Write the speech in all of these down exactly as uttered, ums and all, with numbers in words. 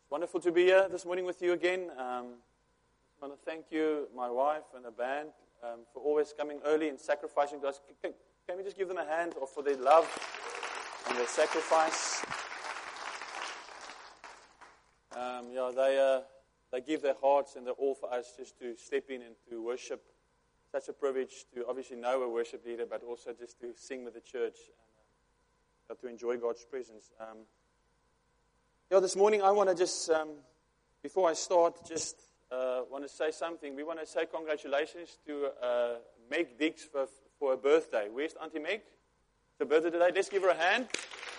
It's wonderful to be here this morning with you again. Um, I want to thank you, my wife and the band, um, for always coming early and sacrificing to us. Can, can we just give them a hand for their love and their sacrifice? Um, yeah, they uh, they give their hearts and their all for us just to step in and to worship. Such a privilege to obviously know a worship leader, but also just to sing with the church and uh, to enjoy God's presence. Um, Yeah, this morning I want to just, um, before I start, just uh, want to say something. We want to say congratulations to uh, Meg Dix for, for her birthday. Where's Auntie Meg? It's her birthday today. Let's give her a hand.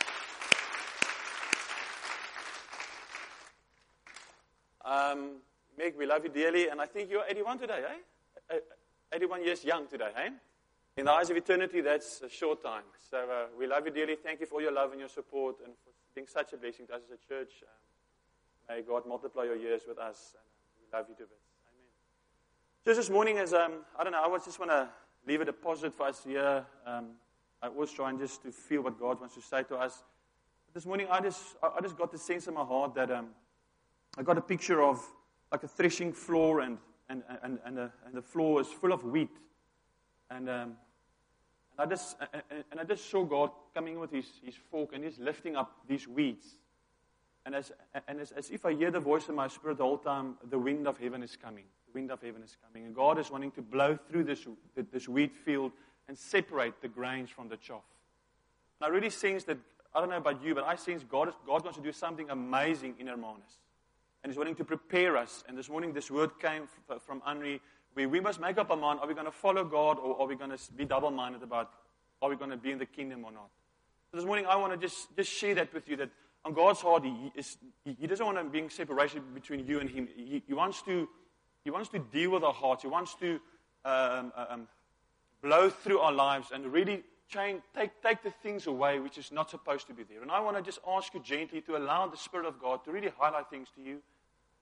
Um, Meg, we love you dearly, and I think you're eighty-one today, eh? eighty-one years young today, eh? In the eyes of eternity, that's a short time. So uh, we love you dearly. Thank you for your love and your support, and for being such a blessing to us as a church. Um, may God multiply your years with us, and uh, we love you to bits. Amen. Just this morning, as um, I don't know, I just want to leave a deposit for us here. Um, I always try and just to feel what God wants to say to us. But this morning, I just, I just got the sense in my heart that um, I got a picture of like a threshing floor, and and and and, the, and the floor is full of wheat, and um, I just, and I just saw God coming with his, his fork and he's lifting up these weeds. And, as, and as, as if I hear the voice of my spirit the whole time, the wind of heaven is coming. The wind of heaven is coming. And God is wanting to blow through this, this wheat field and separate the grains from the chaff. And I really sense that, I don't know about you, but I sense God, is, God wants to do something amazing in Hermanus. And he's wanting to prepare us. And this morning this word came from Henri. We, we must make up our mind, are we going to follow God, or are we going to be double-minded about, are we going to be in the kingdom or not? So this morning I want to just, just share that with you, that on God's heart, he, is, he, he doesn't want to be in separation between you and him. He, he, wants to, he wants to deal with our hearts. He wants to um, um, blow through our lives and really change, take, take the things away which is not supposed to be there. And I want to just ask you gently to allow the Spirit of God to really highlight things to you.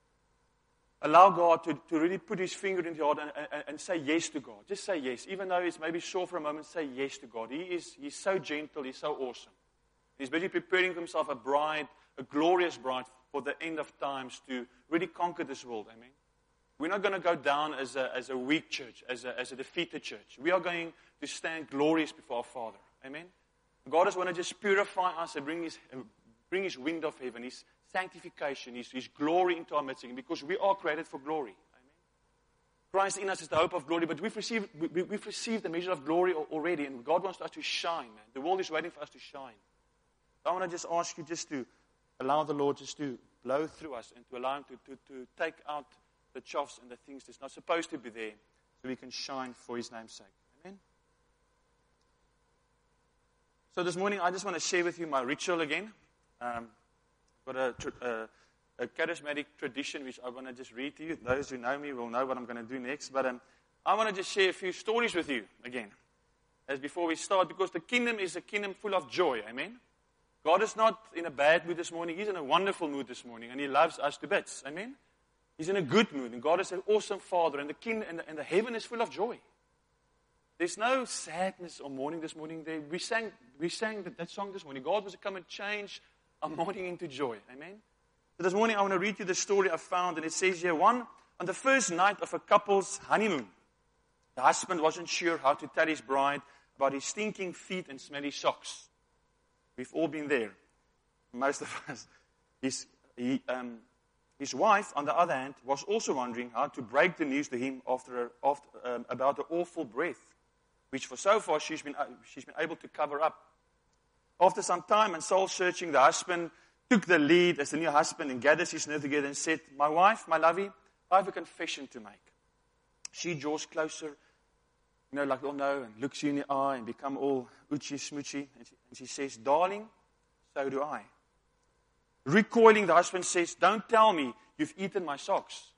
Allow God to, to really put his finger into your heart and, and, and say yes to God. Just say yes. Even though it's maybe sore for a moment, say yes to God. He is he's so gentle. He's so awesome. He's busy preparing for himself a bride, a glorious bride for the end of times to really conquer this world. Amen. We're not going to go down as a, as a weak church, as a, as a defeated church. We are going to stand glorious before our Father. Amen. God does want to just purify us and bring his, bring his wind of heaven, his sanctification, his, his glory into our midst, because we are created for glory. Amen. Christ in us is the hope of glory, but we've received, we, we've received the measure of glory already, and God wants us to shine. Man. The world is waiting for us to shine. So I want to just ask you just to allow the Lord just to blow through us and to allow him to, to, to take out the chaffs and the things that's not supposed to be there, so we can shine for his name's sake. Amen. So this morning I just want to share with you my ritual again. Um, I've got a, a, a charismatic tradition which I want to just read to you. Those who know me will know what I'm going to do next. But um, I want to just share a few stories with you again, as before we start, because the kingdom is a kingdom full of joy. Amen. God is not in a bad mood this morning. He's in a wonderful mood this morning, and he loves us to bits. Amen. He's in a good mood, and God is an awesome Father, and the kingdom and the, and the heaven is full of joy. There's no sadness or mourning this morning. They, we sang, we sang that, that song this morning. God wants to come and change our mourning into joy. Amen. So this morning I want to read you the story I found, and it says here, one, on the first night of a couple's honeymoon, the husband wasn't sure how to tell his bride about his stinking feet and smelly socks. We've all been there. Most of us. His, he, um, his wife, on the other hand, was also wondering how to break the news to him after, after um, about the awful breath, which for so far she's been, uh, she's been able to cover up. After some time and soul-searching, the husband took the lead as the new husband and gathers his nerve together and said, my wife, my lovey, I have a confession to make. She draws closer, you know, like we all know, and looks you in the eye and become all oochie-smoochy. And she, and she says, darling, so do I. Recoiling, the husband says, don't tell me you've eaten my socks.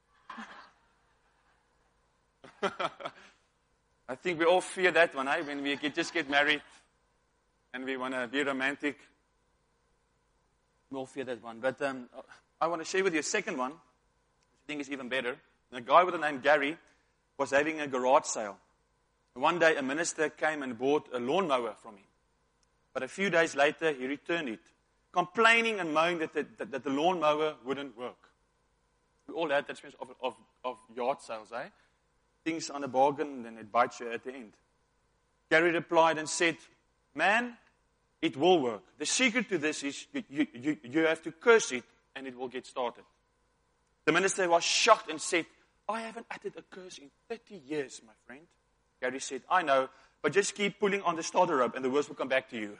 I think we all fear that one, eh? When we get, just get married. And we want to be romantic. We'll fear that one. But um, I want to share with you a second one, which I think is even better. A guy with the name Gary was having a garage sale. One day a minister came and bought a lawnmower from him. But a few days later he returned it, complaining and moaning that the, that, that the lawnmower wouldn't work. We all had that experience of, of, of yard sales, eh? Things on a bargain, and it bites you at the end. Gary replied and said, man, it will work. The secret to this is you, you, you have to curse it and it will get started. The minister was shocked and said, I haven't uttered a curse in thirty years, my friend. Gary said, I know, but just keep pulling on the starter rope and the words will come back to you.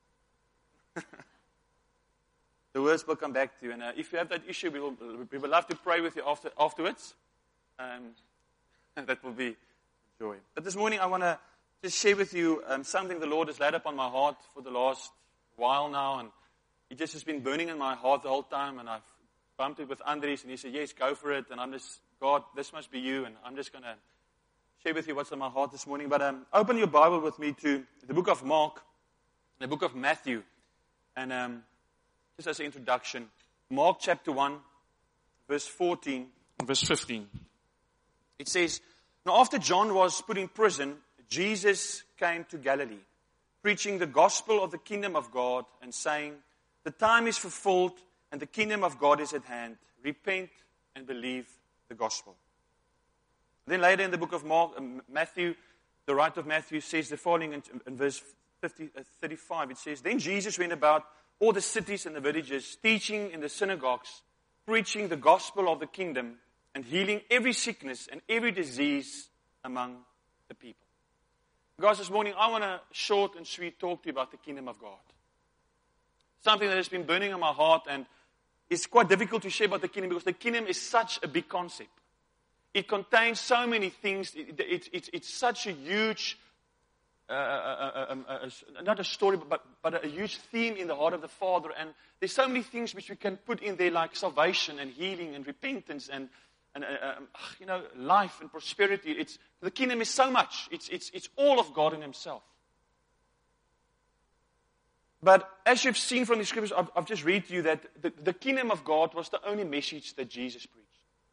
The words will come back to you. And uh, if you have that issue, we will, we would love to pray with you after, afterwards. Um, that will be joy. But this morning I want to just share with you um, something the Lord has laid up on my heart for the last while now. And it just has been burning in my heart the whole time. And I've bumped it with Andries and he said, yes, go for it. And I'm just, God, this must be you. And I'm just going to share with you what's in my heart this morning. But um, open your Bible with me to the book of Mark, the book of Matthew. And um, just as an introduction, Mark chapter one, verse fourteen and verse fifteen. It says, now after John was put in prison, Jesus came to Galilee, preaching the gospel of the kingdom of God and saying, the time is fulfilled and the kingdom of God is at hand. Repent and believe the gospel. Then later in the book of Mark, uh, Matthew, the writer of Matthew says the following in, in verse fifty, uh, thirty-five. It says, then Jesus went about all the cities and the villages, teaching in the synagogues, preaching the gospel of the kingdom, and healing every sickness and every disease among the people. Guys, this morning I want to short and sweet talk to you about the kingdom of God. Something that has been burning in my heart, and it's quite difficult to share about the kingdom because the kingdom is such a big concept. It contains so many things. It, it, it, it's such a huge, uh, uh, uh, uh, uh, not a story, but, but a huge theme in the heart of the Father. And there's so many things which we can put in there, like salvation and healing and repentance and, and uh, uh, you know, life and prosperity. It's the kingdom is so much. It's it's it's all of God in Himself. But as you've seen from the scriptures, I've, I've just read to you that the, the kingdom of God was the only message that Jesus preached.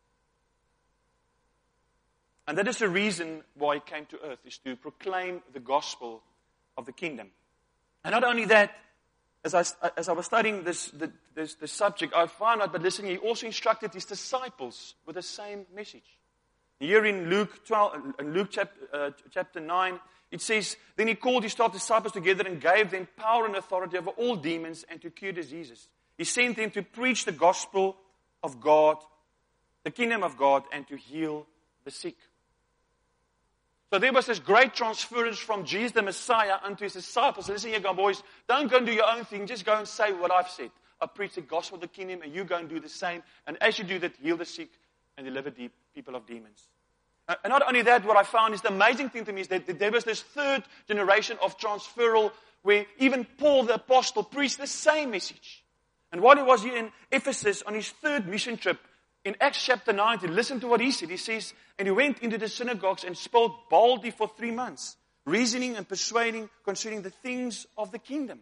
And that is the reason why He came to earth, is to proclaim the gospel of the kingdom. And not only that, as I, as I was studying this, the, this, this subject, I found out, but listening, He also instructed His disciples with the same message. Here in Luke twelve, in Luke chapter, uh, chapter nine, it says, then He called His twelve disciples together and gave them power and authority over all demons and to cure diseases. He sent them to preach the gospel of God, the kingdom of God, and to heal the sick. So there was this great transference from Jesus the Messiah unto His disciples. Listen here, boys, don't go and do your own thing. Just go and say what I've said. I preach the gospel of the kingdom, and you go and do the same. And as you do that, heal the sick and deliver the people of demons. And not only that, what I found is the amazing thing to me is that there was this third generation of transferal where even Paul the apostle preached the same message. And while he was here in Ephesus on his third mission trip, in Acts chapter nineteen, listen to what he said. He says, and he went into the synagogues and spoke boldly for three months, reasoning and persuading concerning the things of the kingdom.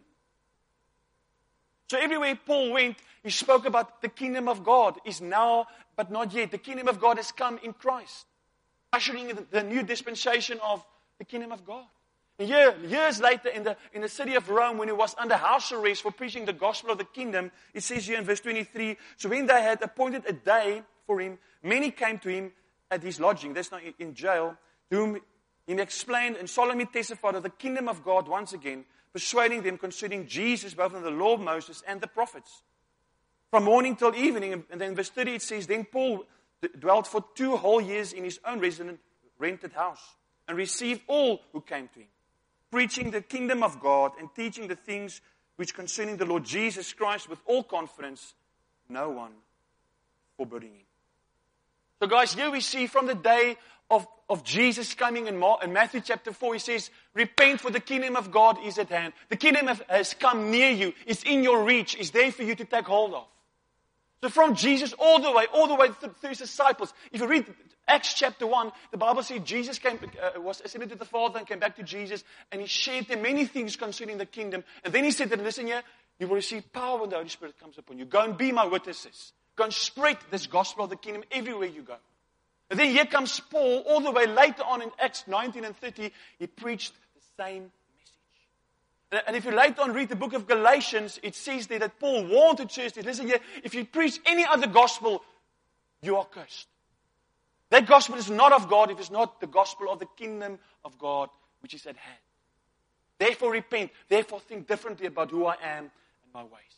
So everywhere Paul went, he spoke about the kingdom of God is now, but not yet. The kingdom of God has come in Christ, ushering in the new dispensation of the kingdom of God. And year, years later, in the, in the city of Rome, when he was under house arrest for preaching the gospel of the kingdom, it says here in verse twenty-three, so when they had appointed a day for him, many came to him at his lodging, that's not in jail, to whom he explained and solemnly testified of the kingdom of God once again, persuading them concerning Jesus, both in the law of Moses and the prophets. From morning till evening, and then verse thirty it says, then Paul dwelt for two whole years in his own resident, rented house, and received all who came to him, preaching the kingdom of God and teaching the things which concerning the Lord Jesus Christ with all confidence, no one forbidding him. So guys, here we see from the day of, of Jesus coming in, Mark, in Matthew chapter four, he says, repent for the kingdom of God is at hand. The kingdom of, has come near you. It's in your reach. It's there for you to take hold of. So from Jesus all the way, all the way through his disciples. If you read Acts chapter one, the Bible says Jesus came, uh, was ascended to the Father and came back to Jesus, and he shared them many things concerning the kingdom. And then he said that, listen here, you will receive power when the Holy Spirit comes upon you. Go and be my witnesses. Go and spread this gospel of the kingdom everywhere you go. And then here comes Paul, all the way later on in Acts nineteen and thirty, he preached the same message. And if you later on read the book of Galatians, it says there that Paul warned the church, listen here, if you preach any other gospel, you are cursed. That gospel is not of God if it's not the gospel of the kingdom of God, which is at hand. Therefore repent, therefore think differently about who I am and my ways.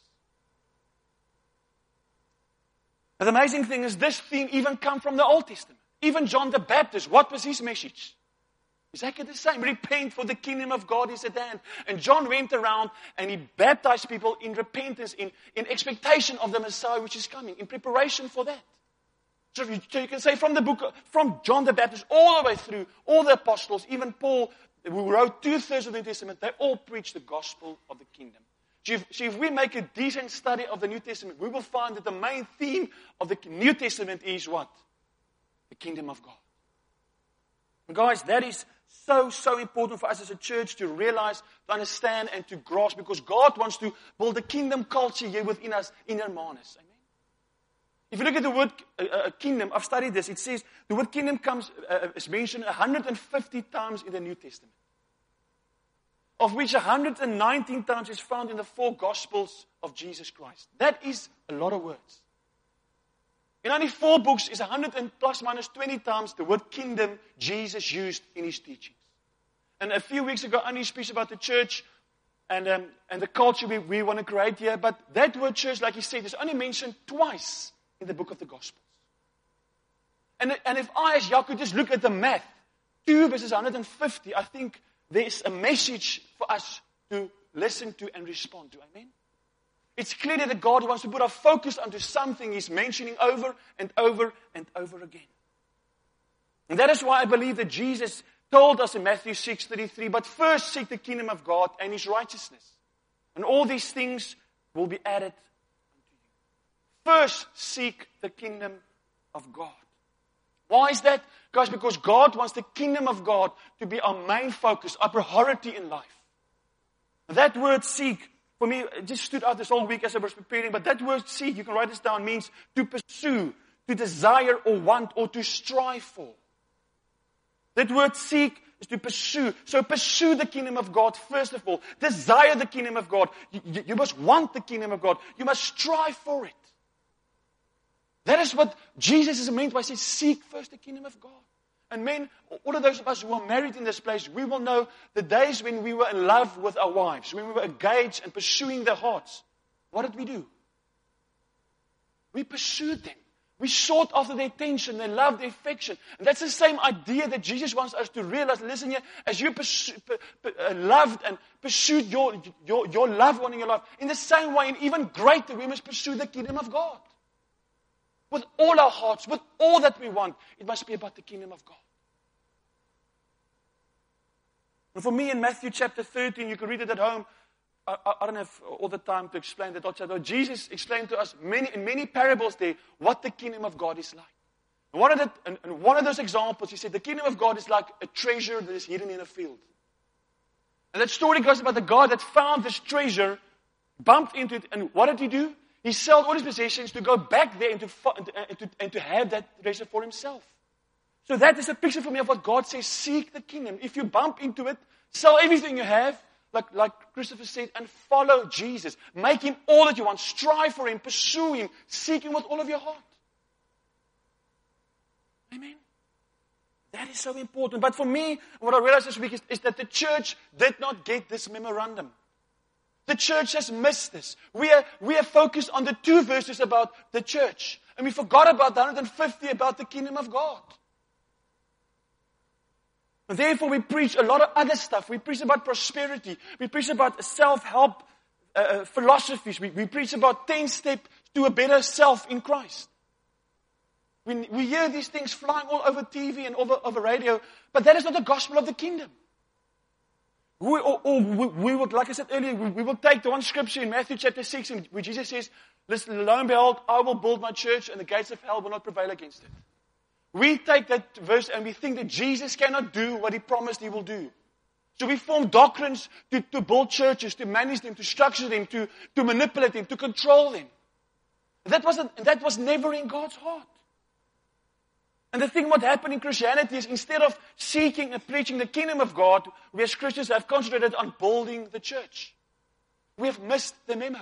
But the amazing thing is this theme even comes from the Old Testament. Even John the Baptist, what was his message? Exactly the same. Repent, for the kingdom of God is at hand. And John went around and he baptized people in repentance, in, in expectation of the Messiah which is coming, in preparation for that. So you, so you can say from the book, of, from John the Baptist all the way through, all the apostles, even Paul, who wrote two-thirds of the New Testament, they all preach the gospel of the kingdom. So if, so if we make a decent study of the New Testament, we will find that the main theme of the New Testament is what? The kingdom of God. And guys, that is so, so important for us as a church to realize, to understand, and to grasp, because God wants to build a kingdom culture here within us, in Hermanus. Amen. If you look at the word uh, uh, kingdom, I've studied this. It says the word kingdom comes uh, is mentioned one hundred fifty times in the New Testament, of which one hundred nineteen times is found in the four Gospels of Jesus Christ. That is a lot of words. In only four books is one hundred and plus minus twenty times the word kingdom Jesus used in his teachings. And a few weeks ago, Annie speaks about the church and um, and the culture we, we want to create here. But that word church, like he said, is only mentioned twice in the book of the Gospels. And, and if I, as Jaco, just look at the math, two versus one hundred fifty, I think there's a message for us to listen to and respond to. Amen? It's clear that God wants to put our focus onto something He's mentioning over and over and over again. And that is why I believe that Jesus told us in Matthew six thirty-three, but first seek the kingdom of God and His righteousness. And all these things will be added unto you. First seek the kingdom of God. Why is that? Guys, because God wants the kingdom of God to be our main focus, our priority in life. That word seek, for me, it just stood out this whole week as I was preparing, but that word seek, you can write this down, means to pursue, to desire or want or to strive for. That word seek is to pursue. So pursue the kingdom of God first of all. Desire the kingdom of God. You, you must want the kingdom of God. You must strive for it. That is what Jesus is meant by saying, seek first the kingdom of God. And men, all of those of us who are married in this place, we will know the days when we were in love with our wives, when we were engaged and pursuing their hearts. What did we do? We pursued them. We sought after their attention, their love, their affection. And that's the same idea that Jesus wants us to realize. Listen here, as you pursue, p- p- uh, loved and pursued your, your, your loved one in your life, in the same way, and even greater, we must pursue the kingdom of God. With all our hearts, with all that we want, it must be about the kingdom of God. And for me, in Matthew chapter thirteen, you can read it at home. I, I, I don't have all the time to explain that. Jesus explained to us many, in many parables there what the kingdom of God is like. And one, of the, and, and one of those examples, he said, the kingdom of God is like a treasure that is hidden in a field. And that story goes about the guy that found this treasure, bumped into it, and what did he do? He sold all his possessions to go back there and to, and, to, and to have that treasure for himself. So that is a picture for me of what God says, seek the kingdom. If you bump into it, sell everything you have, like, like Christopher said, and follow Jesus. Make Him all that you want. Strive for Him, pursue Him, seek Him with all of your heart. Amen. That is so important. But for me, what I realized this week is, is that the church did not get this memorandum. The church has missed this. We are, we are focused on the two verses about the church. And we forgot about the one hundred fifty about the kingdom of God. And therefore we preach a lot of other stuff. We preach about prosperity. We preach about self-help uh, philosophies. We, we preach about ten steps to a better self in Christ. We, we hear these things flying all over T V and over, over radio. But that is not the gospel of the kingdom. We, or, or we, we would, like I said earlier, we, we will take the one scripture in Matthew chapter six, where Jesus says, listen, lo and behold, I will build my church and the gates of hell will not prevail against it. We take that verse and we think that Jesus cannot do what He promised He will do. So we form doctrines to, to build churches, to manage them, to structure them, to, to manipulate them, to control them. That wasn't, that was never in God's heart. And the thing what happened in Christianity is instead of seeking and preaching the kingdom of God, we as Christians have concentrated on building the church. We have missed the memo.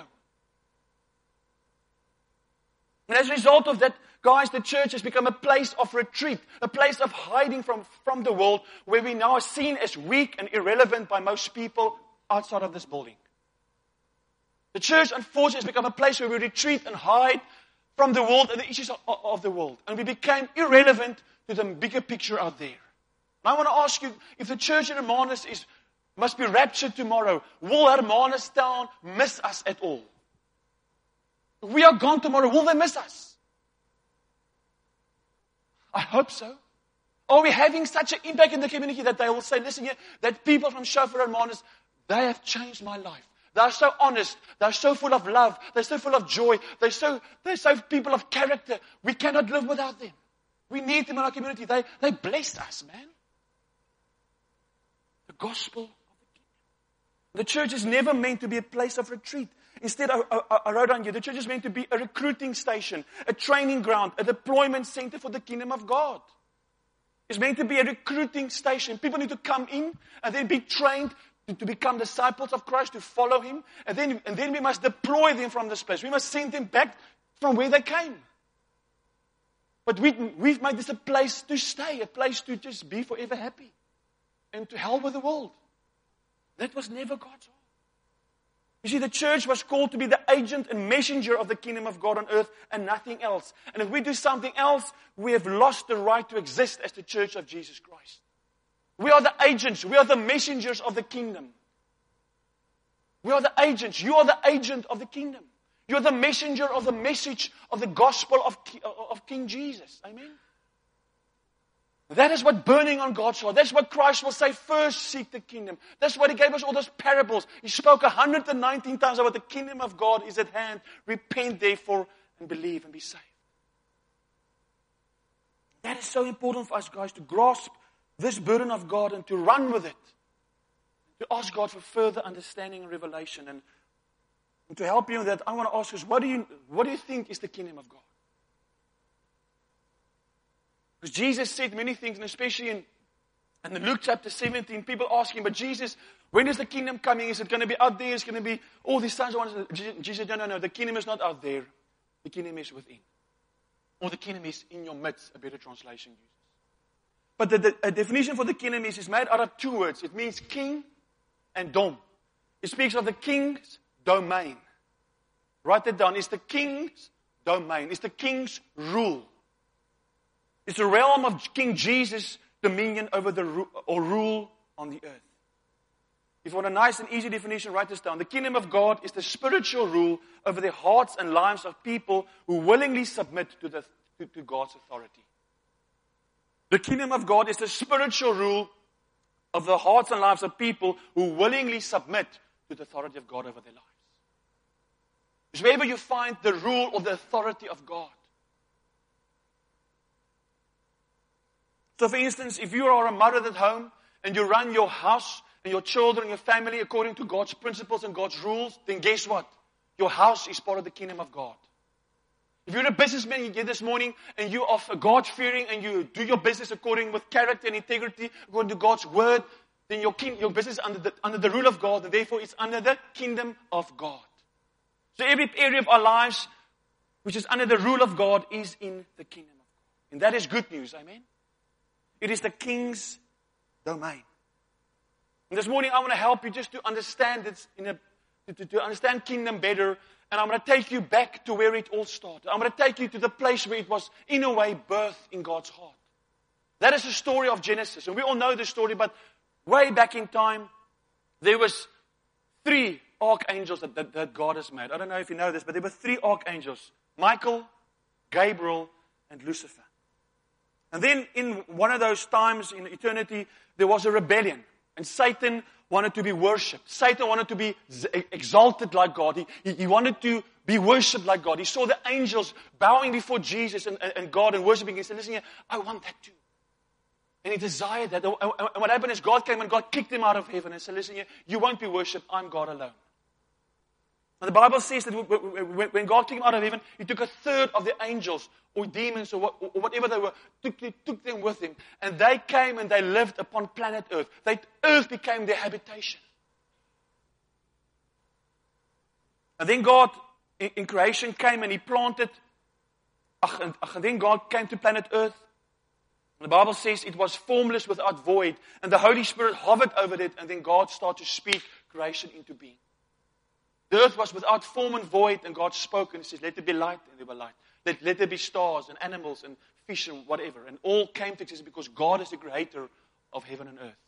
And as a result of that, guys, the church has become a place of retreat, a place of hiding from, from the world, where we now are seen as weak and irrelevant by most people outside of this building. The church, unfortunately, has become a place where we retreat and hide from the world and the issues of, of the world. And we became irrelevant to the bigger picture out there. And I want to ask you, if the church in Hermanus is, must be raptured tomorrow, will Hermanus town miss us at all? If we are gone tomorrow, will they miss us? I hope so. Are we having such an impact in the community that they will say, listen here, that people from Shofar and Hermanus, they have changed my life. They're so honest. They're so full of love. They're so full of joy. They're so, they're so people of character. We cannot live without them. We need them in our community. They, they blessed us, man. The gospel of the kingdom. The church is never meant to be a place of retreat. Instead, I, I, I wrote on you, the church is meant to be a recruiting station, a training ground, a deployment center for the kingdom of God. It's meant to be a recruiting station. People need to come in and then be trained to, to become disciples of Christ, to follow Him. And then, and then we must deploy them from this place. We must send them back from where they came. But we, we've made this a place to stay, a place to just be forever happy. And to hell with the world. That was never God's heart. You see, the church was called to be the agent and messenger of the kingdom of God on earth and nothing else. And if we do something else, we have lost the right to exist as the church of Jesus Christ. We are the agents. We are the messengers of the kingdom. We are the agents. You are the agent of the kingdom. You are the messenger of the message of the gospel of, of King Jesus. Amen. That is what burning on God's heart. That's what Christ will say, first seek the kingdom. That's why He gave us all those parables. He spoke one hundred nineteen times about the kingdom of God is at hand. Repent therefore and believe and be saved. That is so important for us, guys, to grasp this burden of God and to run with it. To ask God for further understanding and revelation. And, and to help you in that, I want to ask us, what do you, what do you think is the kingdom of God? Because Jesus said many things, and especially in, in Luke chapter seventeen, people ask Him, but Jesus, when is the kingdom coming? Is it going to be out there? Is it going to be all these signs? Jesus said, no, no, no, the kingdom is not out there. The kingdom is within. Or the kingdom is in your midst, a better translation uses. But the, the a definition for the kingdom is, is made out of two words. It means king and dom. It speaks of the king's domain. Write that down. It's the king's domain. It's the king's rule. It's the realm of King Jesus' dominion over the ru- or rule on the earth. If you want a nice and easy definition, write this down. The kingdom of God is the spiritual rule over the hearts and lives of people who willingly submit to, the, to, to God's authority. The kingdom of God is the spiritual rule of the hearts and lives of people who willingly submit to the authority of God over their lives. It's wherever you find the rule or the authority of God. So for instance, if you are a mother at home and you run your house and your children and your family according to God's principles and God's rules, then guess what? Your house is part of the kingdom of God. If you're a businessman, you get this morning and you are God-fearing and you do your business according with character and integrity, according to God's word, then your king, your business is under the, under the rule of God, and therefore it's under the kingdom of God. So every area of our lives which is under the rule of God is in the kingdom of God. And that is good news, amen? It is the king's domain. And this morning I want to help you just to understand it, in a, to, to understand kingdom better. And I'm going to take you back to where it all started. I'm going to take you to the place where it was, in a way, birthed in God's heart. That is the story of Genesis. And we all know the story, but way back in time, there was three archangels that, that, that God has made. I don't know if you know this, but there were three archangels. Michael, Gabriel, and Lucifer. And then in one of those times in eternity, there was a rebellion. And Satan wanted to be worshipped. Satan wanted to be exalted like God. He, he, he wanted to be worshipped like God. He saw the angels bowing before Jesus and, and, and God and worshiping. He said, listen here, I want that too. And he desired that. And what happened is God came and God kicked him out of heaven and said, listen here, you won't be worshipped. I'm God alone. And the Bible says that when God took him out of heaven, he took a third of the angels or demons or whatever they were, took, took them with him. And they came and they lived upon planet Earth. They, Earth became their habitation. And then God, in, in creation, came and he planted. And, and then God came to planet Earth. And the Bible says it was formless without void. And the Holy Spirit hovered over it. And then God started to speak creation into being. The earth was without form and void, and God spoke and He says, let there be light, and there were light. Let, let there be stars and animals and fish and whatever. And all came to existence because God is the creator of heaven and earth.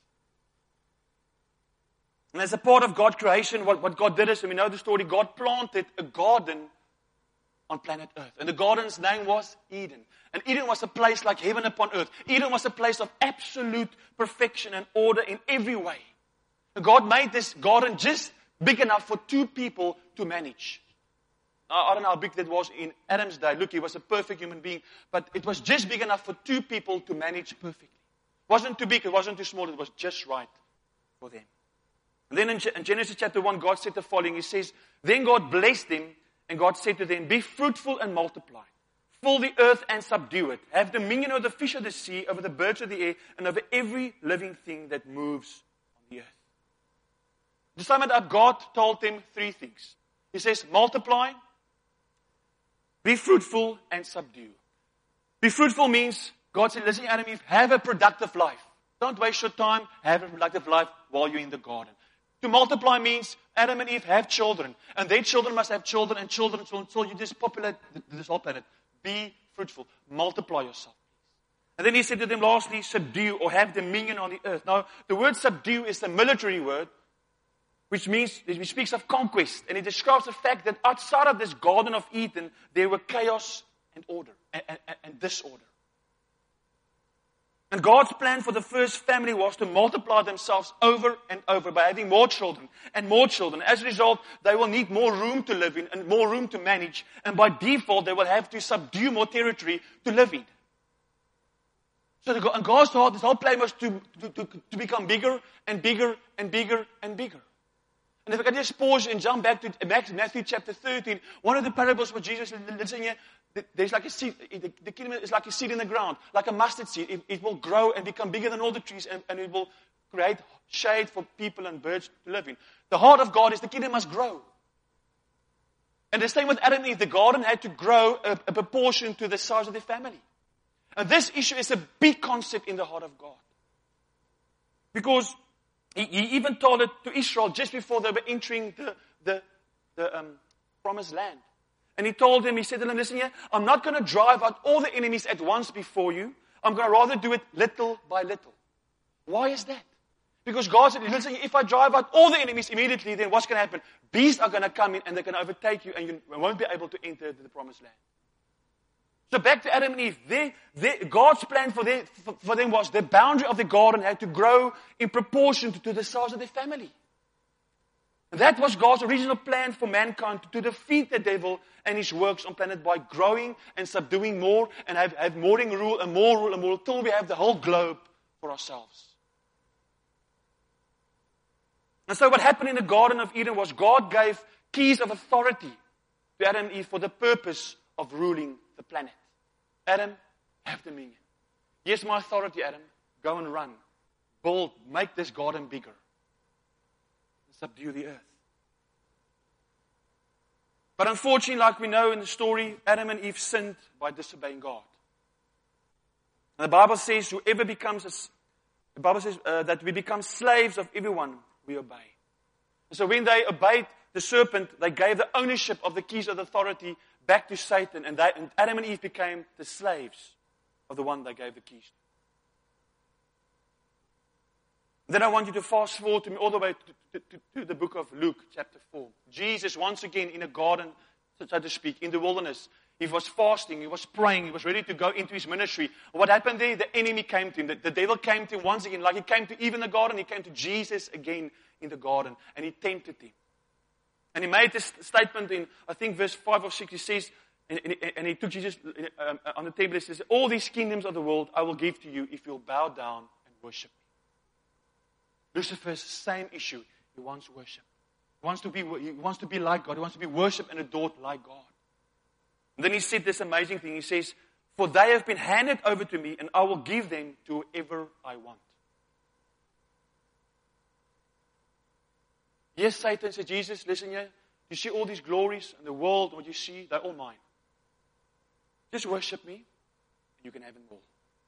And as a part of God's creation, what, what God did is, and we know the story, God planted a garden on planet Earth. And the garden's name was Eden. And Eden was a place like heaven upon earth. Eden was a place of absolute perfection and order in every way. And God made this garden just big enough for two people to manage. Now, I don't know how big that was in Adam's day. Look, he was a perfect human being. But it was just big enough for two people to manage perfectly. It wasn't too big, it wasn't too small. It was just right for them. And then in Genesis chapter one, God said the following. He says, then God blessed them, and God said to them, be fruitful and multiply. Fill the earth and subdue it. Have dominion over the fish of the sea, over the birds of the air, and over every living thing that moves on the earth. To sum it up, God told them three things. He says, multiply, be fruitful, and subdue. Be fruitful means, God said, listen, Adam and Eve, have a productive life. Don't waste your time, have a productive life while you're in the garden. To multiply means, Adam and Eve have children, and their children must have children, and children, children, so you just populate this whole planet. Be fruitful, multiply yourself. And then he said to them, lastly, subdue, or have dominion on the earth. Now, the word subdue is a military word, which means, which speaks of conquest. And it describes the fact that outside of this Garden of Eden, there were chaos and order, and, and, and disorder. And God's plan for the first family was to multiply themselves over and over by having more children and more children. As a result, they will need more room to live in and more room to manage. And by default, they will have to subdue more territory to live in. So the, and God's thought, this whole plan was to, to, to, to become bigger and bigger and bigger and bigger. And if I can just pause and jump back to Matthew chapter thirteen, one of the parables where Jesus, listen here, there's like a seed, the kingdom is like a seed in the ground, like a mustard seed. It, it will grow and become bigger than all the trees, and, and it will create shade for people and birds to live in. The heart of God is the kingdom must grow. And the same with Adam and Eve, the garden had to grow a, a proportion to the size of their family. And this issue is a big concept in the heart of God. Because He, he even told it to Israel just before they were entering the, the, the um, promised land. And he told them, he said to them, listen here, I'm not going to drive out all the enemies at once before you. I'm going to rather do it little by little. Why is that? Because God said, listen, if I drive out all the enemies immediately, then what's going to happen? Beasts are going to come in and they're going to overtake you and you won't be able to enter the promised land. So back to Adam and Eve. They, they, God's plan for, their, for, for them was the boundary of the garden had to grow in proportion to, to the size of their family. And that was God's original plan for mankind, to, to defeat the devil and his works on planet by growing and subduing more and have, have more rule and more rule and more until we have the whole globe for ourselves. And so what happened in the Garden of Eden was God gave keys of authority to Adam and Eve for the purpose of ruling the planet. Adam, have dominion. Here's my authority, Adam. Go and run. Build, make this garden bigger. Subdue the earth. But unfortunately, like we know in the story, Adam and Eve sinned by disobeying God. And the Bible says, whoever becomes, a, the Bible says uh, that we become slaves of everyone we obey. And so when they obeyed the serpent, they gave the ownership of the keys of authority back to Satan, and, they, and Adam and Eve became the slaves of the one they gave the keys to. Then I want you to fast forward to me all the way to, to, to, to the book of Luke, chapter four. Jesus, once again in a garden, so to speak, in the wilderness. He was fasting, he was praying, he was ready to go into his ministry. What happened there? The enemy came to him. The, the devil came to him once again, like he came to Eve in the garden, he came to Jesus again in the garden, and he tempted him. And he made this statement in, I think, verse five or six. He says, and, and, and he took Jesus um, on the table. He says, all these kingdoms of the world I will give to you if you'll bow down and worship me. Lucifer's same issue. He wants worship. He wants to be, he wants to be like God. He wants to be worshipped and adored like God. And then he said this amazing thing. He says, for they have been handed over to me, and I will give them to whoever I want. Yes, Satan said, Jesus, listen here. You see all these glories in the world, what you see, they're all mine. Just worship me, and you can have them all.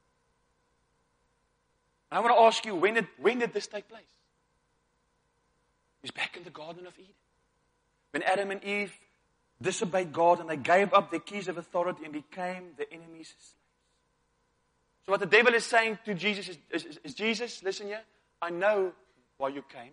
And I want to ask you, when did, when did this take place? It's back in the Garden of Eden. When Adam and Eve disobeyed God and they gave up their keys of authority and became the enemy's slaves. So what the devil is saying to Jesus is, is, is Jesus, listen here, I know why you came.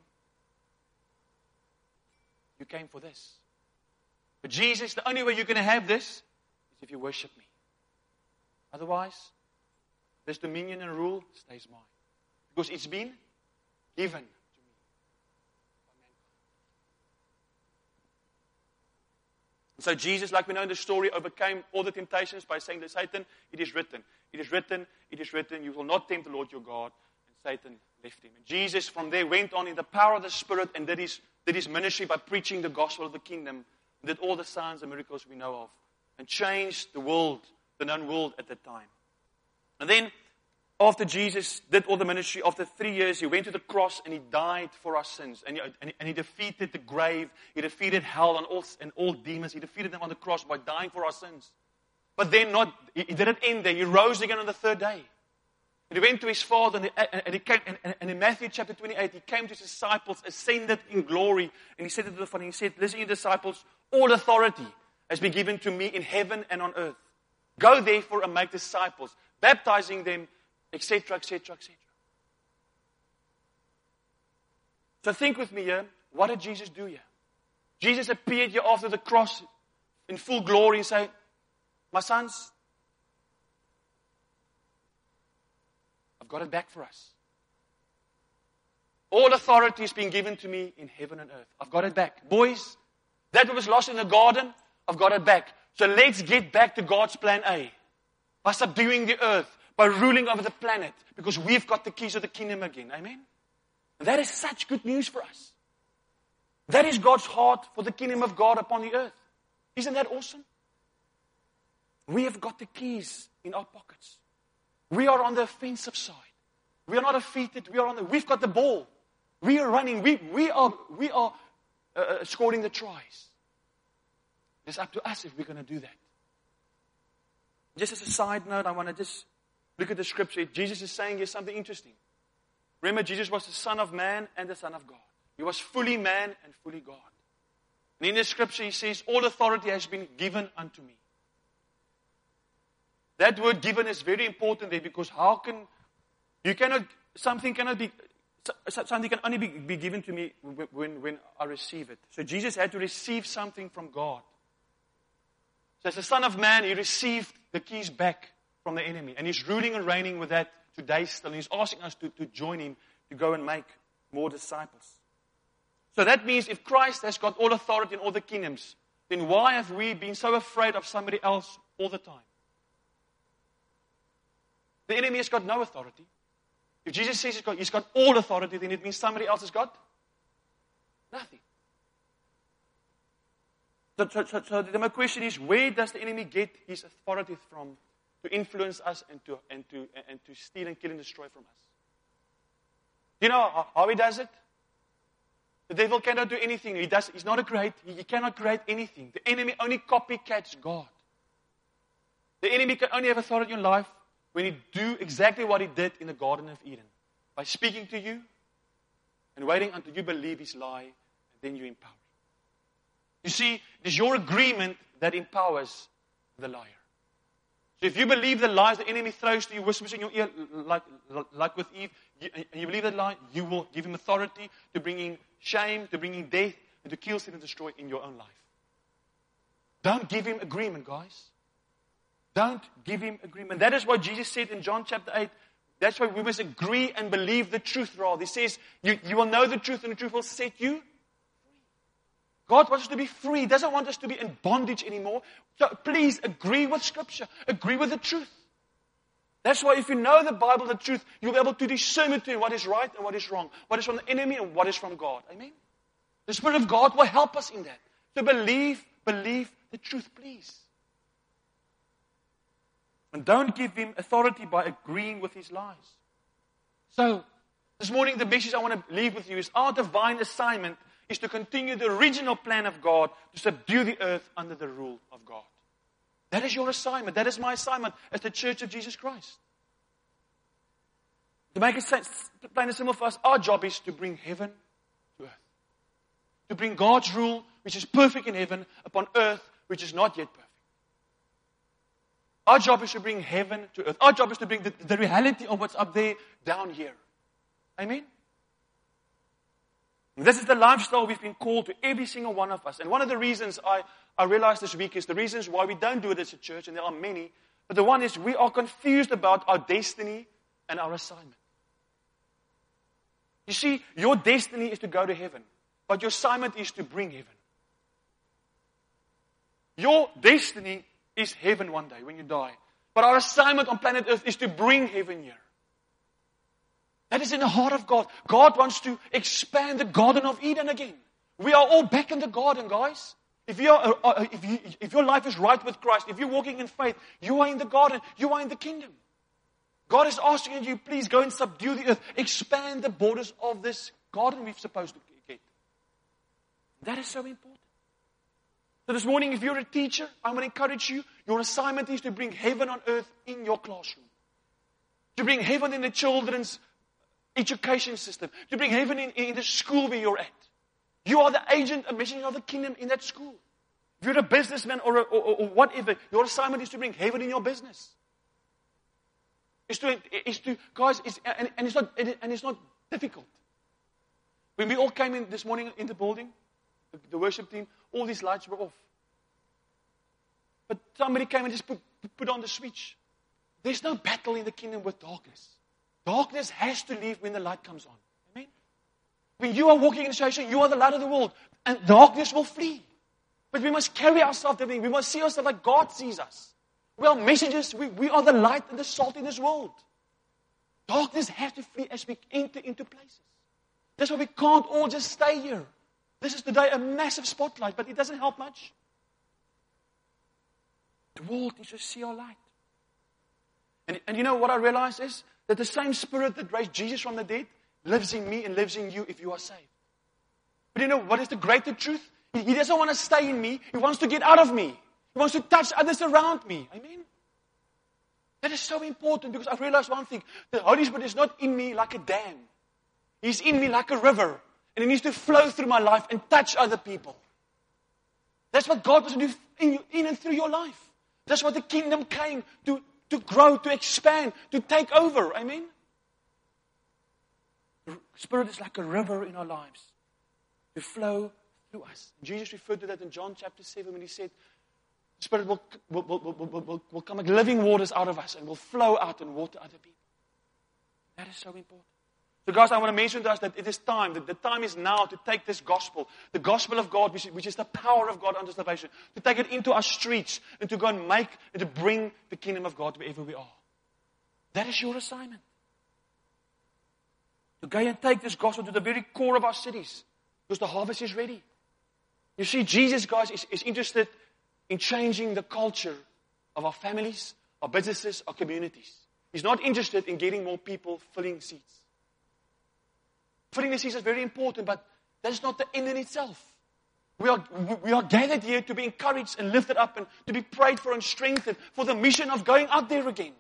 You came for this. But Jesus, the only way you're going to have this is if you worship me. Otherwise, this dominion and rule stays mine. Because it's been given to me by mankind. And so Jesus, like we know in the story, overcame all the temptations by saying to Satan, it is written, it is written, it is written, you will not tempt the Lord your God. And Satan left him. And Jesus from there went on in the power of the Spirit and did his, did his ministry by preaching the gospel of the kingdom. And did all the signs and miracles we know of. And changed the world, the known world at that time. And then, after Jesus did all the ministry, after three years, he went to the cross and he died for our sins. And he, and, and he defeated the grave. He defeated hell and all, and all demons. He defeated them on the cross by dying for our sins. But then not, he, he didn't end there. He rose again on the third day. And he went to his Father, and, he, and, he came, and, and in Matthew chapter twenty-eight, he came to his disciples, ascended in glory. And he said to the Father, he said, listen, you disciples, all authority has been given to me in heaven and on earth. Go therefore and make disciples, baptizing them, et cetera, et cetera, et cetera. So think with me here, what did Jesus do here? Jesus appeared here after the cross in full glory and said, my sons, I've got it back for us. All authority has been given to me in heaven and earth. I've got it back. Boys, that was lost in the garden, I've got it back. So let's get back to God's plan A. By subduing the earth, by ruling over the planet, because we've got the keys of the kingdom again. Amen? And that is such good news for us. That is God's heart for the kingdom of God upon the earth. Isn't that awesome? We have got the keys in our pockets. We are on the offensive side. We are not defeated. We are on the, we've got the ball. We are running. We, we are, we are uh, scoring the tries. It's up to us if we're going to do that. Just as a side note, I want to just look at the scripture. Jesus is saying here something interesting. Remember, Jesus was the Son of Man and the Son of God. He was fully man and fully God. And in the scripture, he says, all authority has been given unto me. That word given is very important there because how can, you cannot, something cannot be, something can only be, be given to me when, when I receive it. So Jesus had to receive something from God. So as the Son of Man, he received the keys back from the enemy. And he's ruling and reigning with that today still. And he's asking us to, to join him to go and make more disciples. So that means if Christ has got all authority in all the kingdoms, then why have we been so afraid of somebody else all the time? The enemy has got no authority. If Jesus says he's got, he's got all authority, then it means somebody else has got nothing. So, so, so, so the, my question is, where does the enemy get his authority from to influence us and to, and to, and to steal and kill and destroy from us? You know how, how he does it? The devil cannot do anything. He does. He's not a creator. He cannot create anything. The enemy only copycats God. The enemy can only have authority in life when he do exactly what he did in the Garden of Eden. By speaking to you and waiting until you believe his lie, and then you empower him. You see, it is your agreement that empowers the liar. So if you believe the lies the enemy throws to you, whispers in your ear, like, like with Eve, you, and you believe that lie, you will give him authority to bring in shame, to bring in death, and to kill, steal, and destroy in your own life. Don't give him agreement, guys. Don't give him agreement. That is what Jesus said in John chapter eight. That's why we must agree and believe the truth, rather. He says, you, you will know the truth, and the truth will set you free. God wants us to be free. He doesn't want us to be in bondage anymore. So please agree with Scripture. Agree with the truth. That's why if you know the Bible, the truth, you'll be able to discern between what is right and what is wrong. What is from the enemy and what is from God. Amen? The Spirit of God will help us in that. To believe, believe the truth, please. And don't give him authority by agreeing with his lies. So, this morning the message I want to leave with you is our divine assignment is to continue the original plan of God to subdue the earth under the rule of God. That is your assignment. That is my assignment as the Church of Jesus Christ. To make it sense, plain and simple for us, our job is to bring heaven to earth. To bring God's rule, which is perfect in heaven, upon earth, which is not yet perfect. Our job is to bring heaven to earth. Our job is to bring the, the reality of what's up there down here. Amen? And this is the lifestyle we've been called to, every single one of us. And one of the reasons I, I realized this week is the reasons why we don't do it as a church, and there are many, but the one is we are confused about our destiny and our assignment. You see, your destiny is to go to heaven, but your assignment is to bring heaven. Your destiny is heaven one day when you die. But our assignment on planet Earth is to bring heaven here. That is in the heart of God. God wants to expand the Garden of Eden again. We are all back in the garden, guys. If, you are, uh, if, you, if your life is right with Christ, if you're walking in faith, you are in the garden, you are in the kingdom. God is asking you, please go and subdue the earth. Expand the borders of this garden we're supposed to get. That is so important. So this morning, if you're a teacher, I'm going to encourage you. Your assignment is to bring heaven on earth in your classroom. To bring heaven in the children's education system. To bring heaven in, in the school where you're at. You are the agent, a messenger of the kingdom in that school. If you're a businessman or, a, or, or whatever, your assignment is to bring heaven in your business. It's to, it's to guys, it's, and, and, it's not, and it's not difficult. When we all came in this morning in the building, the, the worship team, all these lights were off. But somebody came and just put, put on the switch. There's no battle in the kingdom with darkness. Darkness has to leave when the light comes on. Amen? When you are walking in the situation, you are the light of the world. And darkness will flee. But we must carry ourselves differently. We must see ourselves like God sees us. We are messengers. We, we are the light and the salt in this world. Darkness has to flee as we enter into places. That's why we can't all just stay here. This is today a massive spotlight, but it doesn't help much. The world needs to see our light. And, and you know what I realize is that the same Spirit that raised Jesus from the dead lives in me and lives in you if you are saved. But you know what is the greater truth? He, he doesn't want to stay in me. He wants to get out of me. He wants to touch others around me. Amen? That is so important because I've realized one thing. The Holy Spirit is not in me like a dam. He's in me like a river. And He needs to flow through my life and touch other people. That's what God wants to do in, in and through your life. That's what the kingdom came to, to grow, to expand, to take over. Amen? The Spirit is like a river in our lives to flow through us. Jesus referred to that in John chapter seven when He said, the Spirit will, will, will, will, will, will come like living waters out of us and will flow out and water other people. That is so important. So guys, I want to mention to us that it is time, that the time is now to take this gospel, the gospel of God, which is, which is the power of God unto salvation, to take it into our streets and to go and make and to bring the kingdom of God wherever we are. That is your assignment. To go and take this gospel to the very core of our cities, because the harvest is ready. You see, Jesus, guys, is, is interested in changing the culture of our families, our businesses, our communities. He's not interested in getting more people filling seats. Filling the seats is very important, but that's not the end in itself. We are, we are gathered here to be encouraged and lifted up and to be prayed for and strengthened for the mission of going out there again.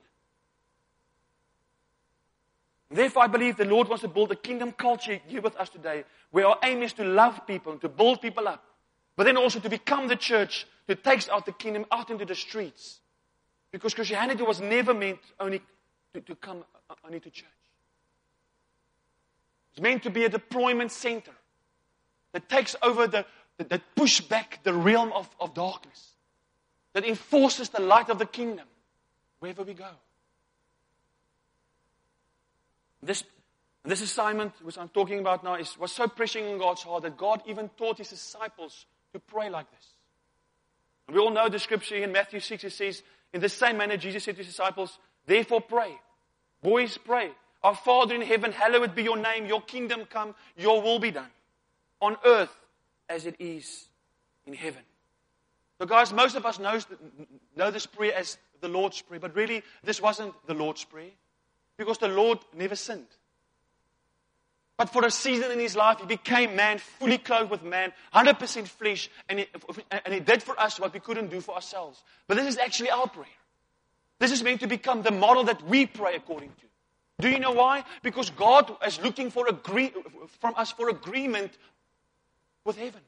Therefore, I believe the Lord wants to build a kingdom culture here with us today, where our aim is to love people and to build people up, but then also to become the church that takes out the kingdom out into the streets. Because Christianity was never meant only to, to come only to church. It's meant to be a deployment center that takes over the, that, that push back the realm of, of darkness, that enforces the light of the kingdom wherever we go. This, this assignment, which I'm talking about now, is, was so pressing in God's heart that God even taught His disciples to pray like this. And we all know the scripture in Matthew six, it says, in the same manner, Jesus said to His disciples, therefore pray. Boys, pray. Our Father in heaven, hallowed be your name, your kingdom come, your will be done. On earth as it is in heaven. So guys, most of us knows, know this prayer as the Lord's Prayer, but really this wasn't the Lord's Prayer because the Lord never sinned. But for a season in his life, he became man, fully clothed with man, one hundred percent flesh, and he, and he did for us what we couldn't do for ourselves. But this is actually our prayer. This is meant to become the model that we pray according to. Do you know why? Because God is looking for agree, from us for agreement with heaven.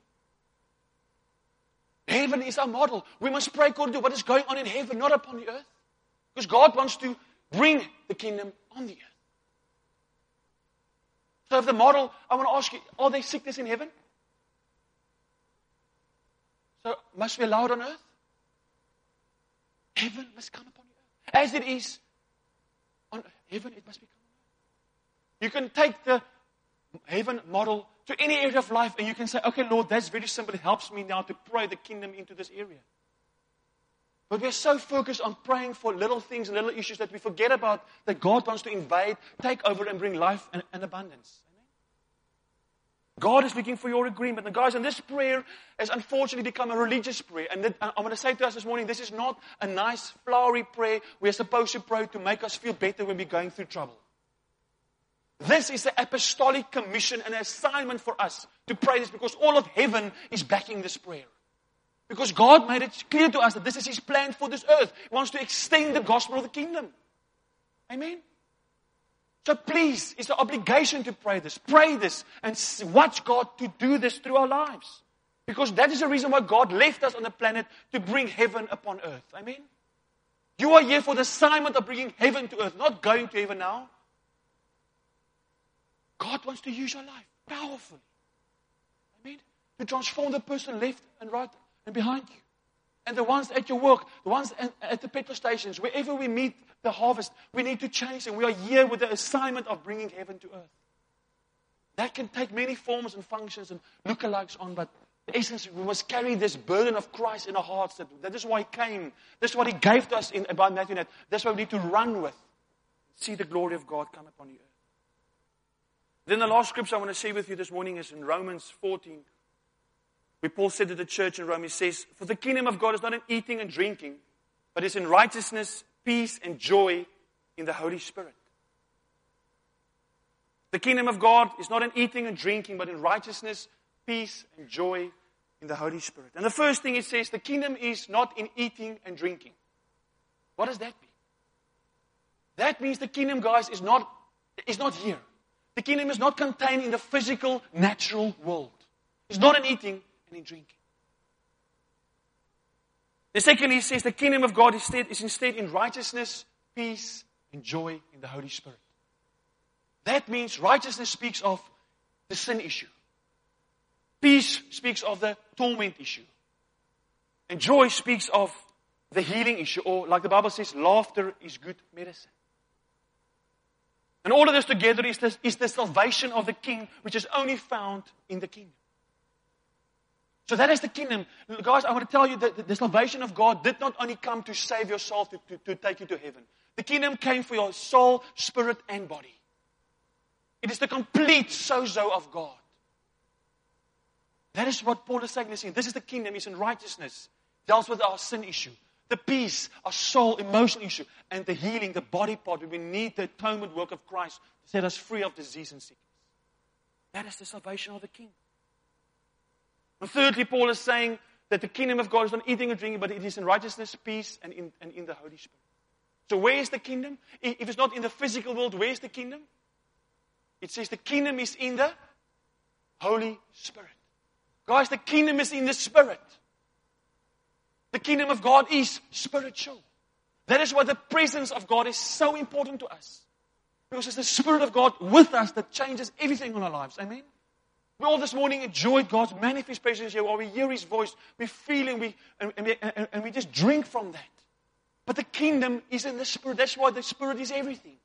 Heaven is our model. We must pray according to what is going on in heaven, not upon the earth. Because God wants to bring the kingdom on the earth. So if the model, I want to ask you, are there sickness in heaven? So must we allow it on earth? Heaven must come upon the earth. As it is on heaven, it must become on earth. You can take the heaven model to any area of life and you can say, okay, Lord, that's very simple. It helps me now to pray the kingdom into this area. But we're so focused on praying for little things and little issues that we forget about that God wants to invade, take over, and bring life and, and abundance. Amen? God is looking for your agreement. And guys, and this prayer has unfortunately become a religious prayer. And that, I'm going to say to us this morning, this is not a nice, flowery prayer we're supposed to pray to make us feel better when we're going through trouble. This is the apostolic commission and assignment for us to pray this because all of heaven is backing this prayer. Because God made it clear to us that this is his plan for this earth. He wants to extend the gospel of the kingdom. Amen? So please, it's an obligation to pray this. Pray this and watch God to do this through our lives. Because that is the reason why God left us on the planet to bring heaven upon earth. Amen? You are here for the assignment of bringing heaven to earth, not going to heaven now. God wants to use your life powerfully. Amen? To transform the person left and right and behind you. And the ones at your work, the ones at the petrol stations, wherever we meet the harvest, we need to change them. We are here with the assignment of bringing heaven to earth. That can take many forms and functions and lookalikes on, but the essence, we must carry this burden of Christ in our hearts. That, that is why he came. This is what he gave to us in, about Matthew. That's what we need to run with. See the glory of God come upon the earth. Then the last scripture I want to share with you this morning is in Romans fourteen. Where Paul said to the church in Rome, he says, for the kingdom of God is not in eating and drinking, but it's in righteousness, peace, and joy in the Holy Spirit. The kingdom of God is not in eating and drinking, but in righteousness, peace, and joy in the Holy Spirit. And the first thing it says, the kingdom is not in eating and drinking. What does that mean? That means the kingdom, guys, is not, is not here. The kingdom is not contained in the physical, natural world. It's not in eating and in drinking. The secondly, it says the kingdom of God is instead, is instead in righteousness, peace, and joy in the Holy Spirit. That means righteousness speaks of the sin issue. Peace speaks of the torment issue. And joy speaks of the healing issue. Or like the Bible says, laughter is good medicine. And all of this together is the, is the salvation of the King, which is only found in the kingdom. So that is the kingdom. Guys, I want to tell you that the salvation of God did not only come to save your soul, to, to, to take you to heaven. The kingdom came for your soul, spirit, and body. It is the complete sozo of God. That is what Paul is saying. Listen, this is the kingdom. It's in righteousness. It deals with our sin issue. The peace, our soul, emotional issue. And the healing, the body part. Where we need the atonement work of Christ to set us free of disease and sickness. That is the salvation of the King. And thirdly, Paul is saying that the kingdom of God is not eating and drinking, but it is in righteousness, peace, and in, and in the Holy Spirit. So where is the kingdom? If it's not in the physical world, where is the kingdom? It says the kingdom is in the Holy Spirit. Guys, the kingdom is in the Spirit. The kingdom of God is spiritual. That is why the presence of God is so important to us. Because it's the Spirit of God with us that changes everything in our lives. Amen? We all this morning enjoyed God's manifest presence here, while we hear His voice, we feel and we, and, and, we, and, and we just drink from that. But the kingdom is in the Spirit. That's why the Spirit is everything.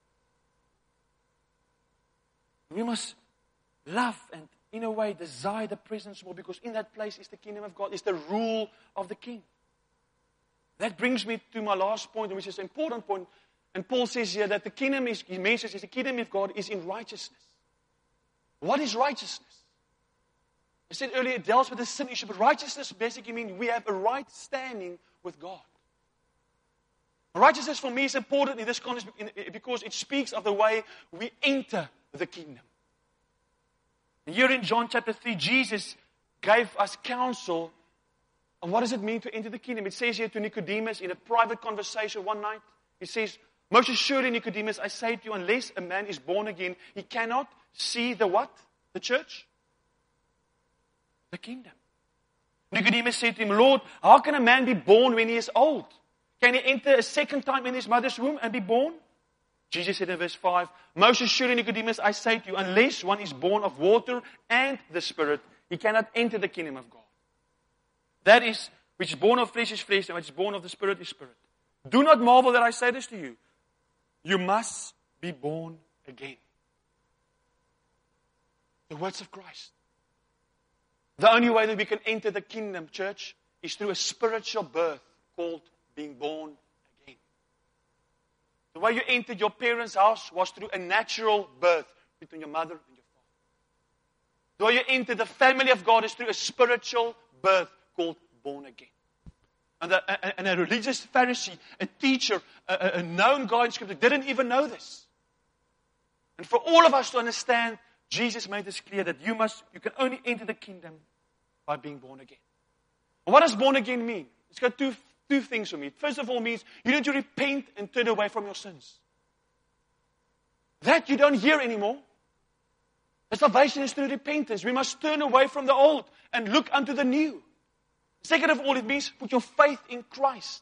We must love and, in a way, desire the presence more, because in that place is the kingdom of God, is the rule of the King. That brings me to my last point, which is an important point. And Paul says here that the kingdom is, he mentions, is the kingdom of God is in righteousness. What is righteousness? I said earlier, it deals with the sin issue, but righteousness basically means we have a right standing with God. Righteousness for me is important in this context because it speaks of the way we enter the kingdom. Here in John chapter three, Jesus gave us counsel on what does it mean to enter the kingdom. It says here to Nicodemus in a private conversation one night, he says, most assuredly, Nicodemus, I say to you, unless a man is born again, he cannot see the what? The church? The kingdom. Nicodemus said to him, Lord, how can a man be born when he is old? Can he enter a second time in his mother's womb and be born? Jesus said in verse five, most assuredly, Nicodemus, I say to you, unless one is born of water and the Spirit, he cannot enter the kingdom of God. That is, which is born of flesh is flesh, and which is born of the Spirit is spirit. Do not marvel that I say this to you. You must be born again. The words of Christ. The only way that we can enter the kingdom, church, is through a spiritual birth called being born again. The way you entered your parents' house was through a natural birth between your mother and your father. The way you entered the family of God is through a spiritual birth called born again. And a, and a religious Pharisee, a teacher, a, a known guy in Scripture didn't even know this. And for all of us to understand, Jesus made this clear that you must, you can only enter the kingdom by being born again. And what does born again mean? It's got two, two things for me. First of all, it means you need to repent and turn away from your sins. That you don't hear anymore. The salvation is through repentance. We must turn away from the old and look unto the new. Second of all, it means put your faith in Christ.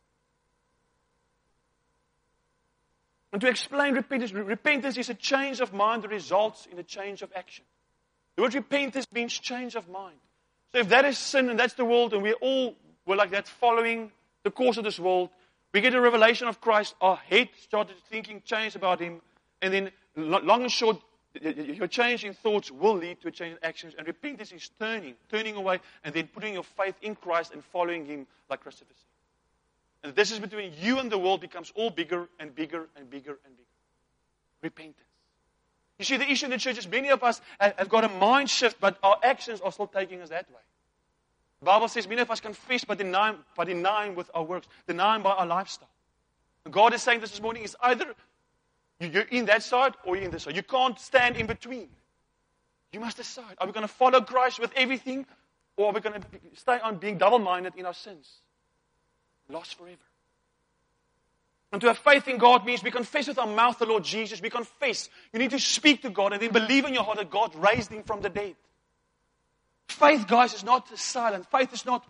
And to explain repentance, repentance is a change of mind that results in a change of action. The word repentance means change of mind. So if that is sin and that's the world, and we all were like that following the course of this world, we get a revelation of Christ, our head started thinking, changed about Him, and then long and short, your change in thoughts will lead to a change in actions. And repentance is turning, turning away, and then putting your faith in Christ and following Him like Christopher said. And the distance between you and the world becomes all bigger and bigger and bigger and bigger. Repentance. You see, the issue in the church is many of us have got a mind shift, but our actions are still taking us that way. The Bible says many of us confess by denying, by denying with our works, denying by our lifestyle. And God is saying this this morning, is either you're in that side or you're in this side. You can't stand in between. You must decide. Are we going to follow Christ with everything, or are we going to stay on being double-minded in our sins? Lost forever. And to have faith in God means we confess with our mouth the Lord Jesus. We confess. You need to speak to God and then believe in your heart that God raised Him from the dead. Faith, guys, is not silent. Faith is not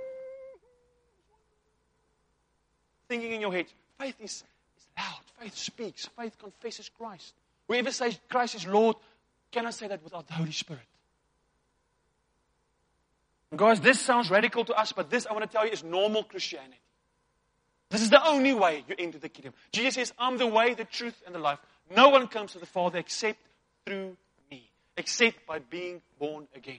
thinking in your head. Faith is, is loud. Faith speaks. Faith confesses Christ. Whoever says Christ is Lord cannot say that without the Holy Spirit. And guys, this sounds radical to us, but this, I want to tell you, is normal Christianity. This is the only way you enter the kingdom. Jesus says, I'm the way, the truth, and the life. No one comes to the Father except through me. Except by being born again.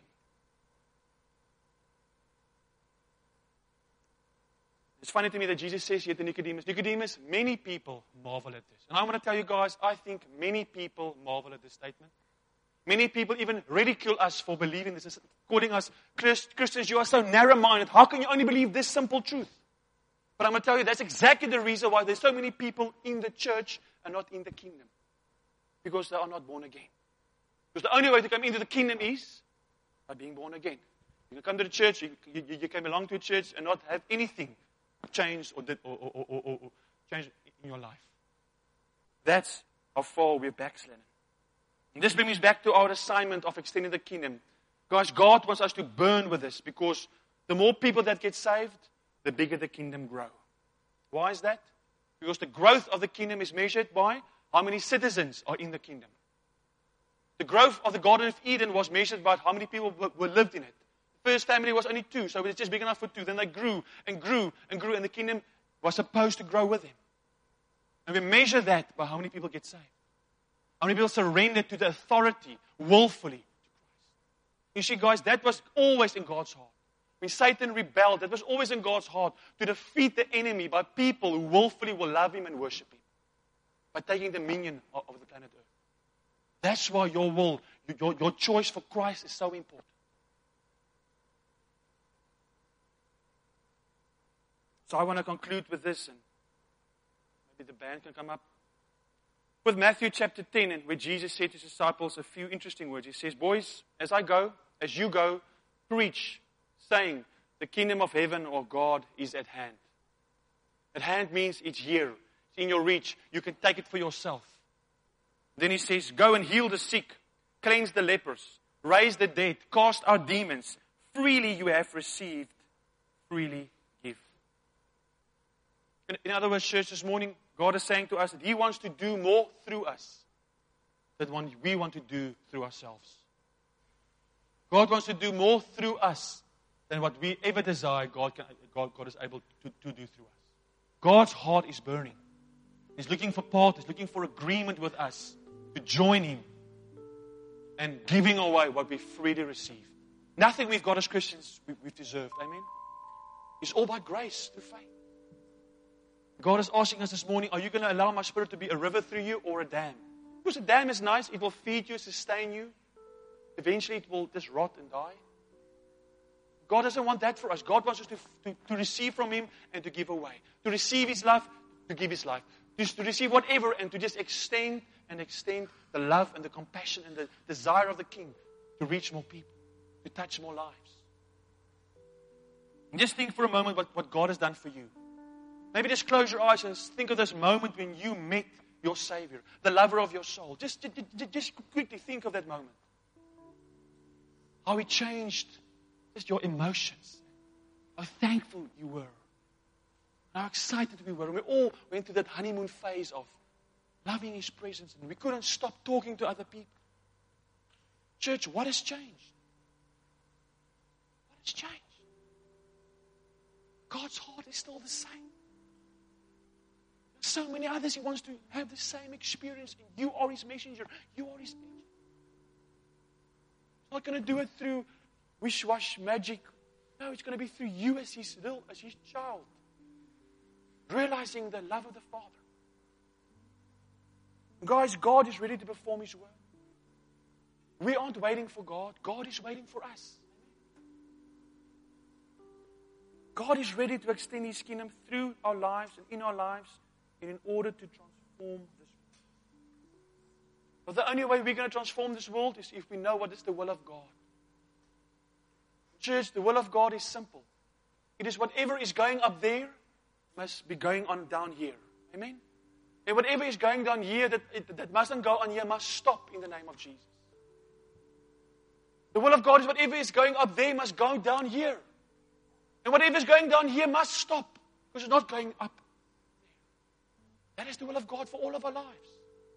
It's funny to me that Jesus says here to Nicodemus, Nicodemus, many people marvel at this. And I want to tell you guys, I think many people marvel at this statement. Many people even ridicule us for believing this, calling us Christians. You are so narrow-minded. How can you only believe this simple truth? But I'm going to tell you, that's exactly the reason why there's so many people in the church and not in the kingdom. Because they are not born again. Because the only way to come into the kingdom is by being born again. You come to the church, you, you, you can belong to a church and not have anything changed or, did, or, or, or, or, or changed in your life. That's how far we're backsliding. And this brings us back to our assignment of extending the kingdom. Guys, God wants us to burn with this because the more people that get saved, the bigger the kingdom grow. Why is that? Because the growth of the kingdom is measured by how many citizens are in the kingdom. The growth of the Garden of Eden was measured by how many people were lived in it. The first family was only two, so it was just big enough for two. Then they grew and grew and grew, and the kingdom was supposed to grow with them. And we measure that by how many people get saved. How many people surrender to the authority willfully to Christ. You see, guys, that was always in God's heart. When Satan rebelled, that was always in God's heart to defeat the enemy by people who willfully will love Him and worship Him. By taking dominion of the planet Earth. That's why your will, your, your choice for Christ is so important. So I want to conclude with this, and maybe the band can come up. With Matthew chapter ten, and where Jesus said to his disciples a few interesting words. He says, boys, as I go, as you go, preach, saying, the kingdom of heaven or God is at hand. At hand means it's here. It's in your reach. You can take it for yourself. Then he says, go and heal the sick, cleanse the lepers, raise the dead, cast out demons. Freely you have received, freely give. In, in other words, church, this morning, God is saying to us that He wants to do more through us than what we want to do through ourselves. God wants to do more through us than what we ever desire God, can, God, God is able to, to do through us. God's heart is burning. He's looking for part. He's looking for agreement with us to join Him and giving away what we freely receive. Nothing we've got as Christians we, we've deserved. Amen? It's all by grace through faith. God is asking us this morning, are you going to allow my Spirit to be a river through you or a dam? Because a dam is nice. It will feed you, sustain you. Eventually it will just rot and die. God doesn't want that for us. God wants us to, to, to receive from Him and to give away. To receive His love, to give His life. To, to receive whatever and to just extend and extend the love and the compassion and the desire of the King to reach more people, to touch more lives. And just think for a moment what, what God has done for you. Maybe just close your eyes and think of this moment when you met your Savior, the lover of your soul. Just, just, just quickly think of that moment. How He changed just your emotions. How thankful you were. How excited we were. And we all went through that honeymoon phase of loving His presence. And we couldn't stop talking to other people. Church, what has changed? What has changed? God's heart is still the same. So many others He wants to have the same experience. And you are His messenger. You are His agent. He's not going to do it through wish-wash magic. No, it's going to be through you as His little, as His child. Realizing the love of the Father. Guys, God is ready to perform His work. We aren't waiting for God. God is waiting for us. God is ready to extend His kingdom through our lives and in our lives and in order to transform this world. But the only way we're going to transform this world is if we know what is the will of God. Church, the will of God is simple. It is whatever is going up there must be going on down here. Amen? And whatever is going down here that, it, that mustn't go on here must stop in the name of Jesus. The will of God is whatever is going up there must go down here. And whatever is going down here must stop because it's not going up. That is the will of God for all of our lives.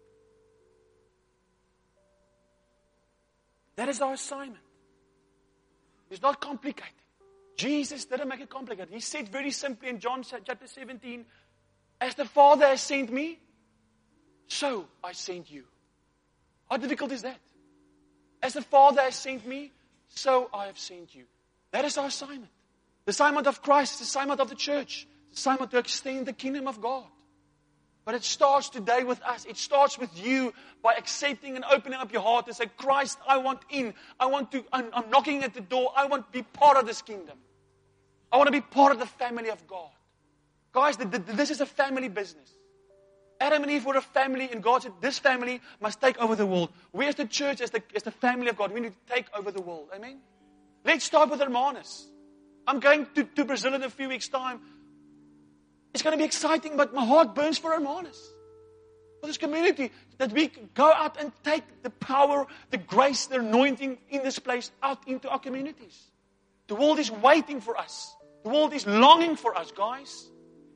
That is our assignment. It's not complicated. Jesus didn't make it complicated. He said very simply in John chapter seventeen, as the Father has sent me, so I sent you. How difficult is that? As the Father has sent me, so I have sent you. That is our assignment. The assignment of Christ, the assignment of the church, the assignment to extend the kingdom of God. But it starts today with us. It starts with you by accepting and opening up your heart and say, Christ, I want in. I want to, I'm, I'm knocking at the door. I want to be part of this kingdom. I want to be part of the family of God. Guys, the, the, this is a family business. Adam and Eve were a family, and God said, this family must take over the world. We as the church, as the, as the family of God, we need to take over the world. Amen? Let's start with Hermanus. I'm going to, to Brazil in a few weeks' time. It's going to be exciting, but my heart burns for Hermanus. For this community, that we go out and take the power, the grace, the anointing in this place out into our communities. The world is waiting for us. The world is longing for us, guys.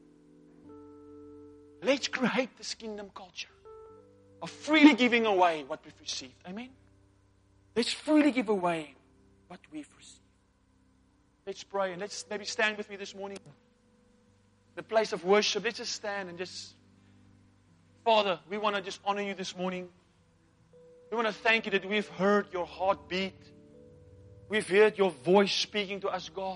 Let's create this kingdom culture of freely giving away what we've received. Amen? Let's freely give away what we've received. Let's pray, and let's maybe stand with me this morning. The place of worship, let's just stand and just, Father, we want to just honor you this morning. We want to thank you that we've heard your heartbeat. We've heard your voice speaking to us, God.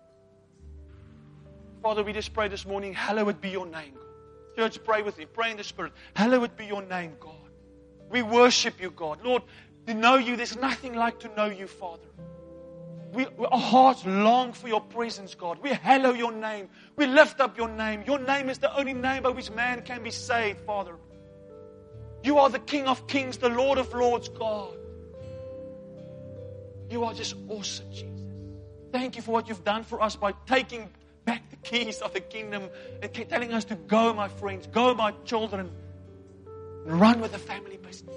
Father, we just pray this morning, hallowed be your name, God. Church, pray with me. Pray in the Spirit. Hallowed be your name, God. We worship you, God. Lord, to know you, there's nothing like to know you, Father. we, our hearts long for your presence, God. We hallow your name. We lift up your name. Your name is the only name by which man can be saved, Father. You are the King of kings, the Lord of lords, God. You are just awesome, Jesus. Thank you for what you've done for us by taking back the keys of the kingdom and telling us to go, my friends, go, my children, and run with the family business.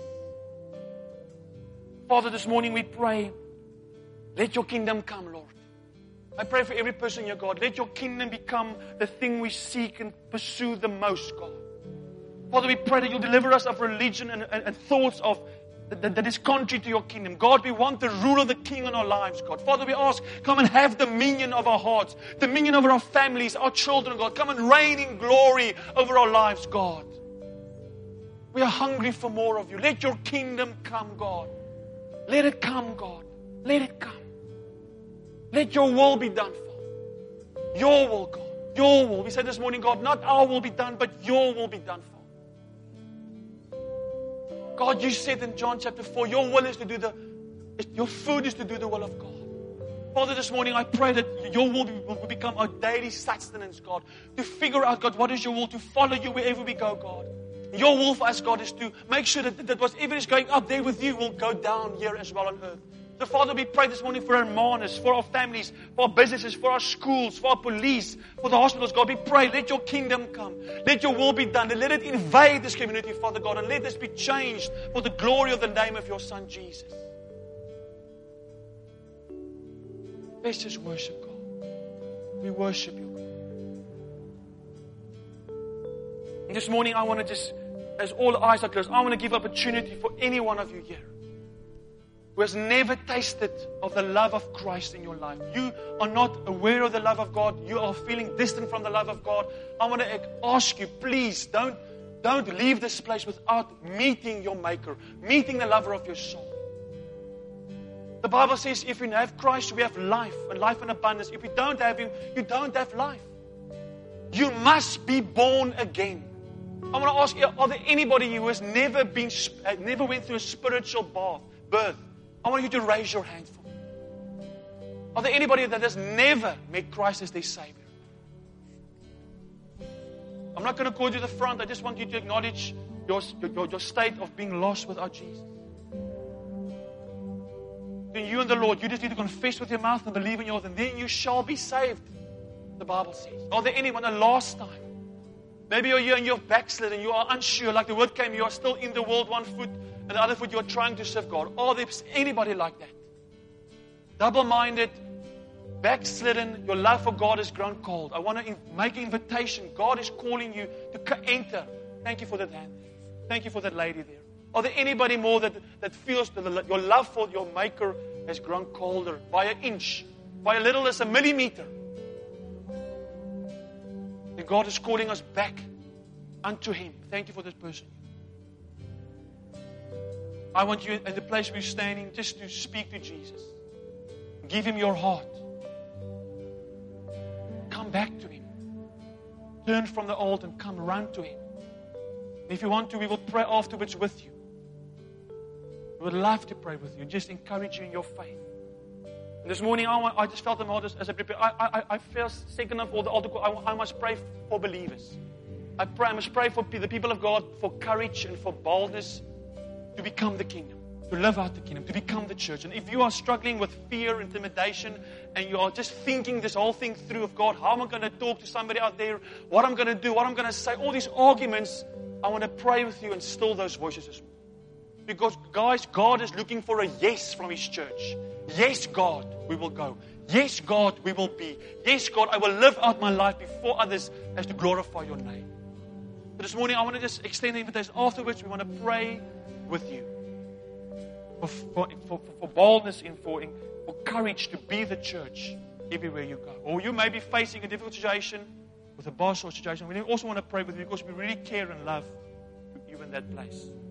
Father, this morning we pray, let your kingdom come, Lord. I pray for every person here, God. Let your kingdom become the thing we seek and pursue the most, God. Father, we pray that you'll deliver us of religion and, and, and thoughts of that, that is contrary to your kingdom. God, we want the rule of the King in our lives, God. Father, we ask, come and have dominion of our hearts, dominion over our families, our children, God. Come and reign in glory over our lives, God. We are hungry for more of you. Let your kingdom come, God. Let it come, God. Let it come. Let your will be done, Father. Your will, God. Your will. We said this morning, God, not our will be done, but your will be done, Father. God, you said in John chapter four, your will is to do the, your food is to do the will of God. Father, this morning I pray that your will will become our daily sustenance, God. To figure out, God, what is your will, to follow you wherever we go, God. Your will for us, God, is to make sure that, that whatever is going up there with you will go down here as well on earth. So, Father, we pray this morning for our mourners, for our families, for our businesses, for our schools, for our police, for the hospitals, God. We pray, let your kingdom come. Let your will be done. And let it invade this community, Father God. And let this be changed for the glory of the name of your Son, Jesus. Let's just worship God. We worship you, God. And this morning, I want to just, as all eyes are closed, I want to give opportunity for any one of you here who has never tasted of the love of Christ in your life. You are not aware of the love of God. You are feeling distant from the love of God. I want to ask you, please don't, don't leave this place without meeting your Maker, meeting the lover of your soul. The Bible says if we have Christ, we have life, and life in abundance. If you don't have Him, you don't have life. You must be born again. I want to ask you, are there anybody who has never been, never went through a spiritual bath, birth? I want you to raise your hand for me. Are there anybody that has never met Christ as their Savior? I'm not going to call you to the front. I just want you to acknowledge your, your, your state of being lost without Jesus. Then you and the Lord, you just need to confess with your mouth and believe in your heart, and then you shall be saved, the Bible says. Are there anyone, the last time? Maybe you're here and you're backslid and you are unsure, like the word came, you are still in the world, one foot, and the other foot you are trying to serve God. Are there anybody like that? Double-minded, backslidden, your love for God has grown cold. I want to make an invitation. God is calling you to enter. Thank you for that hand. Thank you for that lady there. Are there anybody more that, that feels that your love for your Maker has grown colder by an inch, by a little as a millimeter? And God is calling us back unto Him. Thank you for this person. I want you at the place where you're standing just to speak to Jesus. Give Him your heart. Come back to Him. Turn from the old and come run to Him. And if you want to, we will pray afterwards with you. We would love to pray with you, just encourage you in your faith. And this morning, I, want, I just felt the Lord as I prepared. I, I, I feel second of all the altar call. I, I must pray for believers. I pray. I must pray for the people of God for courage and for boldness to become the kingdom, to live out the kingdom, to become the church. And if you are struggling with fear, intimidation, and you are just thinking this whole thing through of God, how am I going to talk to somebody out there, what I'm going to do, what I'm going to say, all these arguments, I want to pray with you and still those voices this morning. Because, guys, God is looking for a yes from His church. Yes, God, we will go. Yes, God, we will be. Yes, God, I will live out my life before others as to glorify your name. So this morning, I want to just extend the invitation. Afterwards, we want to pray with you for, for, for, for boldness and for, for courage to be the church everywhere you go. Or you may be facing a difficult situation with a boss or situation. We also want to pray with you because we really care and love you in that place.